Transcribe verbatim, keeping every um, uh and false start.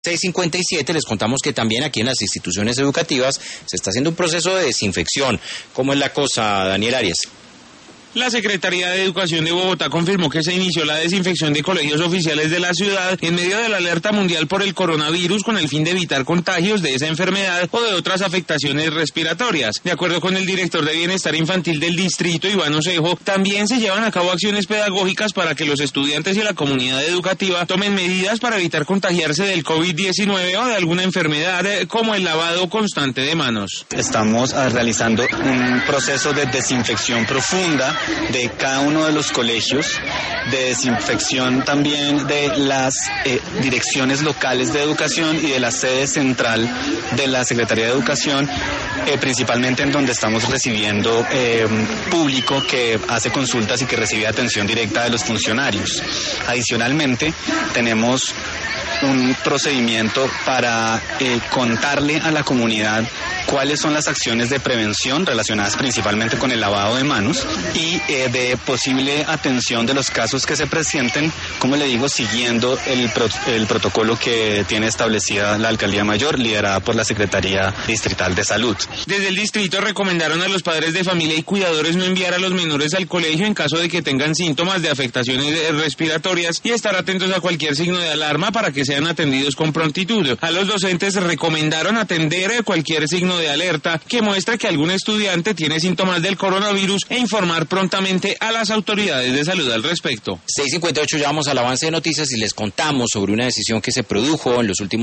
seis cincuenta y siete, les contamos que también aquí en las instituciones educativas se está haciendo un proceso de desinfección. ¿Cómo es la cosa, Daniel Arias? La Secretaría de Educación de Bogotá confirmó que se inició la desinfección de colegios oficiales de la ciudad en medio de la alerta mundial por el coronavirus con el fin de evitar contagios de esa enfermedad o de otras afectaciones respiratorias. De acuerdo con el director de Bienestar Infantil del distrito, Iván Osejo, también se llevan a cabo acciones pedagógicas para que los estudiantes y la comunidad educativa tomen medidas para evitar contagiarse del COVID diecinueve o de alguna enfermedad, como el lavado constante de manos. Estamos realizando un proceso de desinfección profunda de cada uno de los colegios, de desinfección también de las eh, direcciones locales de educación y de la sede central de la Secretaría de Educación, eh, principalmente en donde estamos recibiendo eh, público que hace consultas y que recibe atención directa de los funcionarios. Adicionalmente, tenemos un procedimiento para eh, contarle a la comunidad cuáles son las acciones de prevención relacionadas principalmente con el lavado de manos y eh, de posible atención de los casos que se presenten, como le digo, siguiendo el, pro, el protocolo que tiene establecida la Alcaldía Mayor, liderada por la Secretaría Distrital de Salud. Desde el distrito recomendaron a los padres de familia y cuidadores no enviar a los menores al colegio en caso de que tengan síntomas de afectaciones respiratorias y estar atentos a cualquier signo de alarma para que sean atendidos con prontitud. A los docentes recomendaron atender cualquier signo de alerta que muestre que algún estudiante tiene síntomas del coronavirus e informar prontamente a las autoridades de salud al respecto. seis cincuenta y ocho, ya vamos al avance de noticias y les contamos sobre una decisión que se produjo en los últimos